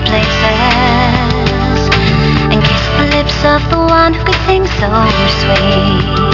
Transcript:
places and kiss the lips of the one who could sing so sweet.